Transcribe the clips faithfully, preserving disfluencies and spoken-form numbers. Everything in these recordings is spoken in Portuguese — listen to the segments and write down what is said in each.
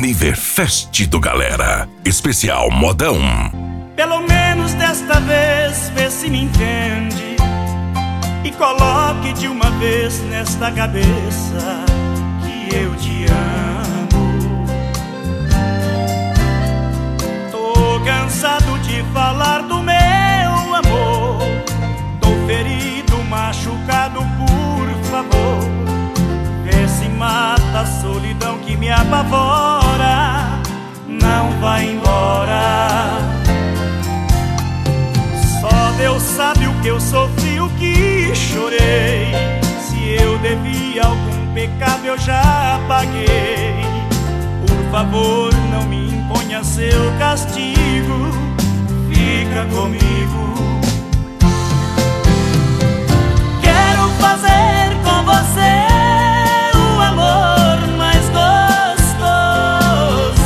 Aniverfest do Galera. Especial modão. Pelo menos desta vez, vê se me entende e coloque de uma vez nesta cabeça que eu te amo. Tô cansado de falar do meu amor. Tô ferido, machucado, por favor. Vê se mata a solidão que me apavora. Não vai embora. Só Deus sabe o que eu sofri, o que chorei. Se eu devia algum pecado eu já paguei. Por favor, não me imponha seu castigo. Fica comigo. Quero fazer com você o amor mais gostoso.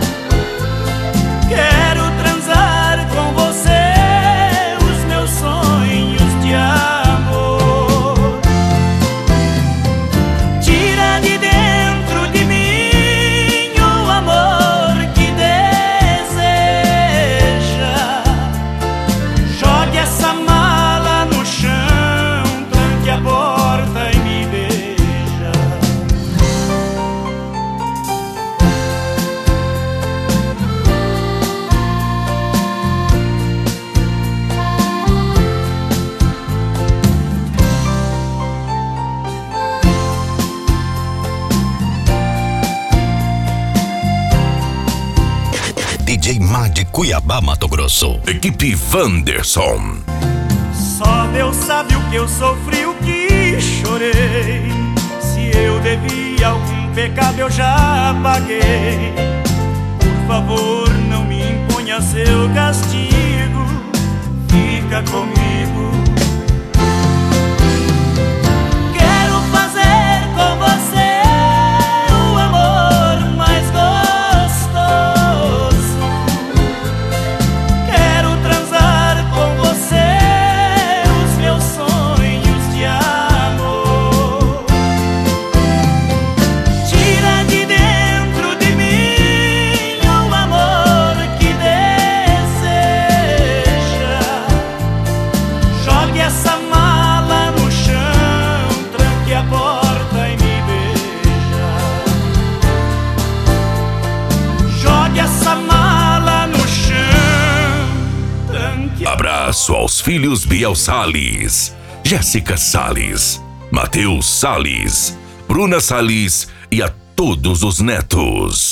Quero transar com você os meus sonhos de amor. Tira de dentro de mim o amor que deseja. Jogue essa mala no chão, tranque a porta e me beija. D J Má de Cuiabá, Mato Grosso. Equipe Wanderson. Só Deus sabe o que eu sofri, o que chorei. Se eu devia algum pecado eu já paguei. Por favor, não me imponha seu castigo. Fica comigo. Quero fazer com você o amor mais gostoso. Quero transar com você os meus sonhos de amor. Tira de dentro de mim o amor que deseja. Jogue essa mala no chão, tranque a porta e me beija. Jogue essa mala no chão, tranque a... Abraço aos filhos Biel Salles, Jéssica Salles, Matheus Salles, Bruna Salles e a todos os netos.